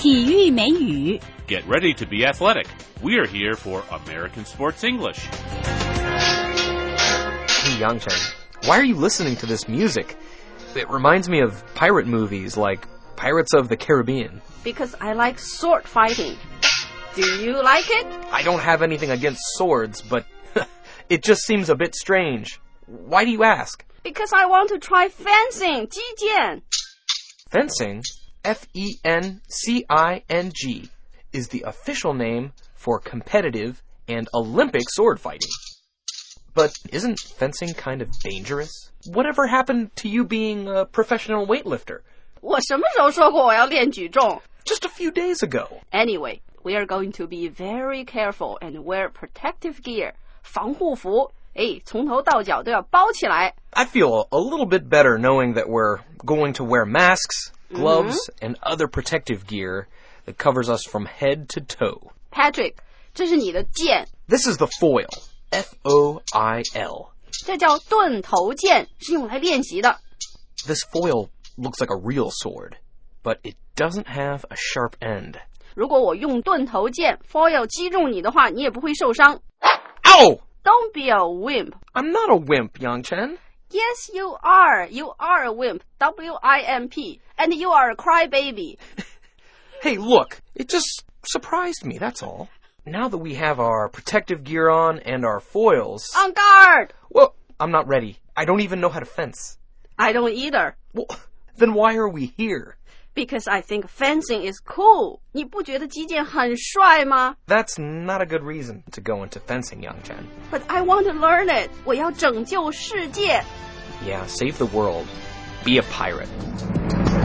体育美语 Get ready to be athletic. We're here for American Sports English. Hey, Yangchen, why are you listening to this music? It reminds me of pirate movies like Pirates of the Caribbean. Because I like sword fighting. Do you like it? I don't have anything against swords, but it just seems a bit strange. Why do you ask? Because I want to try fencing, 击剑. Fencing, F-E-N-C-I-N-G, is the official name for competitive and Olympic sword fighting. But isn't fencing kind of dangerous? Whatever happened to you being a professional weightlifter? 我什么时候说过我要练举重? Just a few days ago. Anyway, we are going to be very careful and wear protective gear. 防护服，从头到脚都要包起来。 I feel a little bit better knowing that we're going to wear masks, gloves, and other protective gear that covers us from head to toe. Patrick, 这是你的剑。 This is the foil. F-O-I-L. 这叫钝头剑，是用来练习的。 This foil looks like a real sword, but it doesn't have a sharp end. 如果我用钝头剑 foil 击中你的话，你也不会受伤。 Ow! Don't be a wimp. I'm not a wimp, Yangchen. Yes, you are. You are a wimp. W-I-M-P. And you are a crybaby. Hey, look, it just surprised me, that's all. Now that we have our protective gear on and our foils... On guard! Well, I'm not ready. I don't even know how to fence. I don't either. Well, then why are we here? Because I think fencing is cool. 你不觉得击剑很帅吗? That's not a good reason to go into fencing, Yangchen. But I want to learn it. 我要拯救世界. Yeah, save the world. Be a pirate.